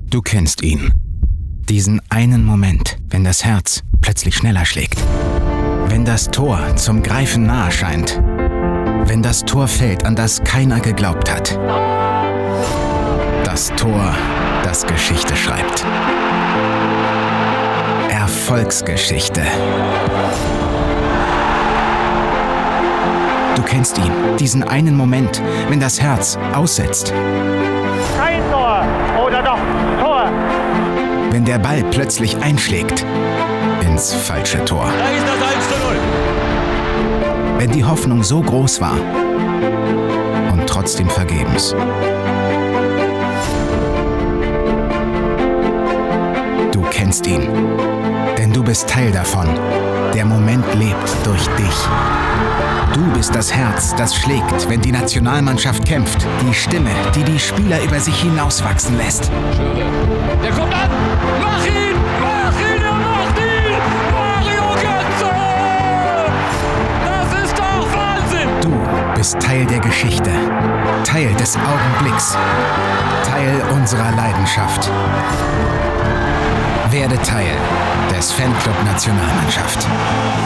Du kennst ihn. Diesen einen Moment, wenn das Herz plötzlich schneller schlägt. Wenn das Tor zum Greifen nahe scheint. Wenn das Tor fällt, an das keiner geglaubt hat. Das Tor, das Geschichte schreibt. Erfolgsgeschichte. Du kennst ihn, diesen einen Moment, wenn das Herz aussetzt. Kein Tor oder doch Tor. Wenn der Ball plötzlich einschlägt ins falsche Tor. Da ist das 1:0. Wenn die Hoffnung so groß war und trotzdem vergebens. Du kennst ihn, denn du bist Teil davon. Der Moment lebt durch dich. Du bist das Herz, das schlägt, wenn die Nationalmannschaft kämpft. Die Stimme, die die Spieler über sich hinauswachsen lässt. Der kommt an! Mach ihn! Mach ihn! Er macht ihn! Mario Götze! Das ist doch Wahnsinn! Du bist Teil der Geschichte, Teil des Augenblicks, Teil unserer Leidenschaft. Werde Teil des Fanclub Nationalmannschaft.